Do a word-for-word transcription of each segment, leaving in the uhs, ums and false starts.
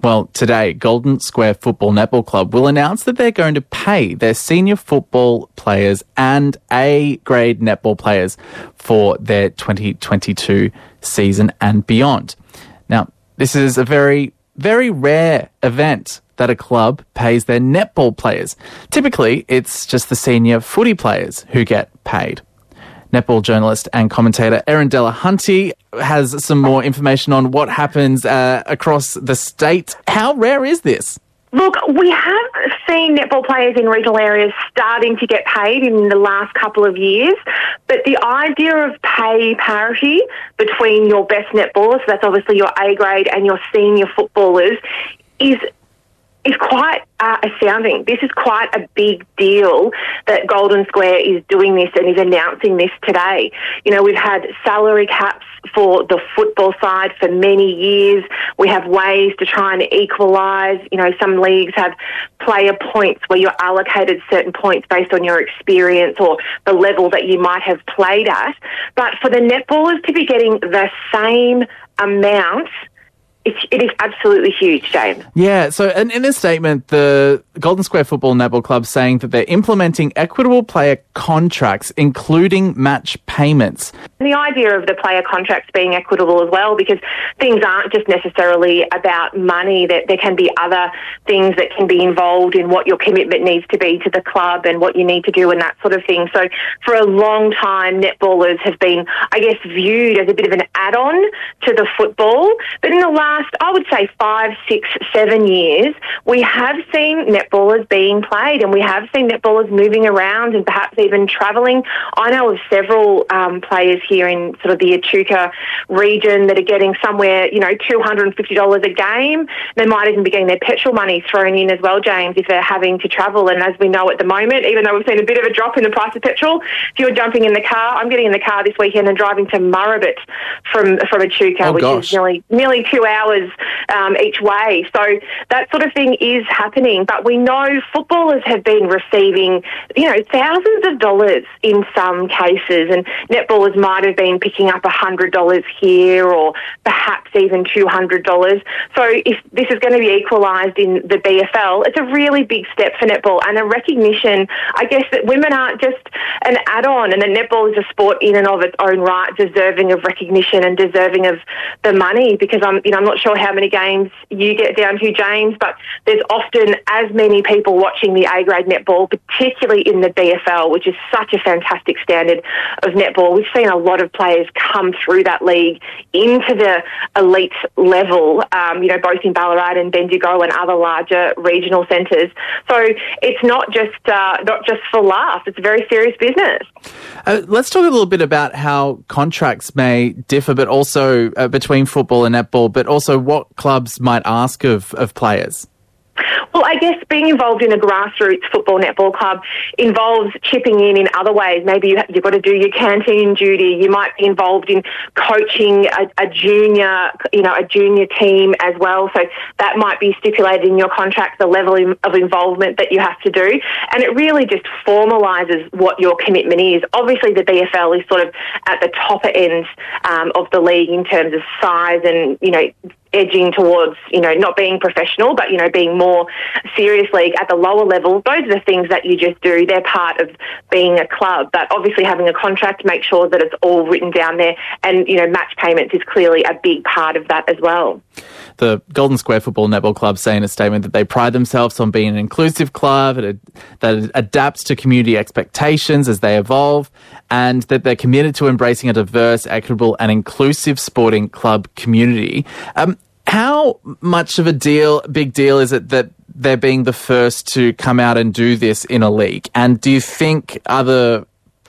Well, today, Golden Square Football Netball Club will announce that they're going to pay their senior football players and A-grade netball players for their twenty twenty-two season and beyond. Now, this is a very, very rare event that a club pays their netball players. Typically, it's just the senior footy players who get paid. Netball journalist and commentator Erin Delahunty has some more information on what happens uh, across the state. How rare is this? Look, we have seen netball players in regional areas starting to get paid in the last couple of years, but the idea of pay parity between your best netballers, so that's obviously your A-grade, and your senior footballers, is is quite uh, astounding. This is quite a big deal that Golden Square is doing this and is announcing this today. You know, we've had salary caps for the football side for many years. We have ways to try and equalise. You know, some leagues have player points where you're allocated certain points based on your experience or the level that you might have played at. But for the netballers to be getting the same amount, It's, it is absolutely huge, James. Yeah, so in, in this statement, the Golden Square Football Netball Club saying that they're implementing equitable player contracts, including match payments. The idea of the player contracts being equitable as well, because things aren't just necessarily about money, that there can be other things that can be involved in what your commitment needs to be to the club and what you need to do and that sort of thing. So for a long time, netballers have been, I guess, viewed as a bit of an add-on to the football. But in the last I would say five, six, seven years, we have seen netballers being played and we have seen netballers moving around and perhaps even travelling. I know of several um, players here in sort of the Echuca region that are getting somewhere, you know, two hundred fifty dollars a game. They might even be getting their petrol money thrown in as well, James, if they're having to travel. And as we know at the moment, even though we've seen a bit of a drop in the price of petrol, if you're jumping in the car, I'm getting in the car this weekend and driving to Murrabit from, from Echuca, oh, which gosh. is nearly, nearly two hours Um, each way. So that sort of thing is happening. But we know footballers have been receiving, you know, thousands of dollars in some cases, and netballers might have been picking up one hundred dollars here or perhaps even two hundred dollars. So if this is going to be equalised in the B F L, it's a really big step for netball and a recognition, I guess, that women aren't just an add-on and that netball is a sport in and of its own right, deserving of recognition and deserving of the money, because I'm, you know, I'm not sure how many games you get down to, James, but there's often as many people watching the A-grade netball, particularly in the B F L, which is such a fantastic standard of netball. We've seen a lot of players come through that league into the elite level, um, you know, both in Ballarat and Bendigo and other larger regional centres. So it's not just uh, not just for laughs. It's a very serious business. Uh, let's talk a little bit about how contracts may differ, but also uh, between football and netball, but also what clubs might ask of, of players. Well, I guess being involved in a grassroots football netball club involves chipping in in other ways. Maybe you, you've got to do your canteen duty. You might be involved in coaching a, a junior, you know, a junior team as well. So that might be stipulated in your contract, the level of involvement that you have to do. And it really just formalises what your commitment is. Obviously, the B F L is sort of at the top end um, of the league in terms of size and, you know, edging towards, you know, not being professional, but, you know, being more serious league at the lower level. Those are the things that you just do. They're part of being a club. But obviously having a contract, make sure that it's all written down there. And, you know, match payments is clearly a big part of that as well. The Golden Square Football Netball Club say in a statement that they pride themselves on being an inclusive club that adapts to community expectations as they evolve, and that they're committed to embracing a diverse, equitable and inclusive sporting club community. Um, how much of a deal, big deal is it that they're being the first to come out and do this in a league? And do you think other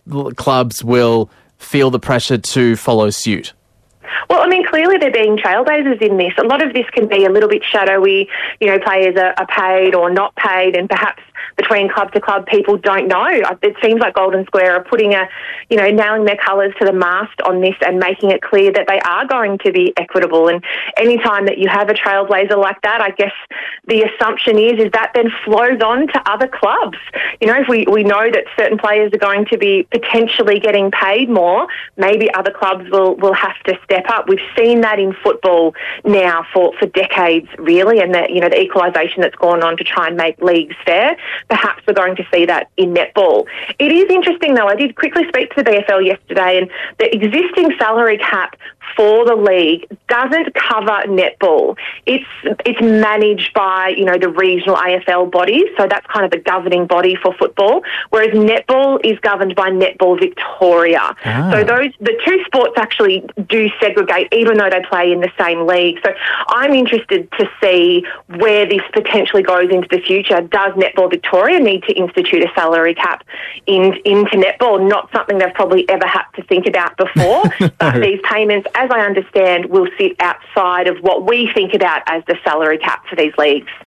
clubs will feel the pressure to follow suit? Well, I mean, clearly they're being trailblazers in this. A lot of this can be a little bit shadowy. You know, players are, are paid or not paid, and perhaps between club to club, people don't know. It seems like Golden Square are putting a, you know, nailing their colours to the mast on this and making it clear that they are going to be equitable. And any time that you have a trailblazer like that, I guess the assumption is is that then flows on to other clubs. You know, if we, we know that certain players are going to be potentially getting paid more, maybe other clubs will, will have to step up. We've seen that in football now for, for decades, really, and the, you know, the equalisation that's gone on to try and make leagues fair. Perhaps we're going to see that in netball. It is interesting, though. I did quickly speak to the B F L yesterday, and the existing salary cap for the league doesn't cover netball. It's it's managed by, you know, the regional A F L bodies, so that's kind of the governing body for football, whereas netball is governed by Netball Victoria. Ah. So those the two sports actually do segregate, even though they play in the same league. So I'm interested to see where this potentially goes into the future. Does Netball Victoria need to institute a salary cap in, into netball? Not something they've probably ever had to think about before, but these payments, as I understand, will sit outside of what we think about as the salary cap for these leagues.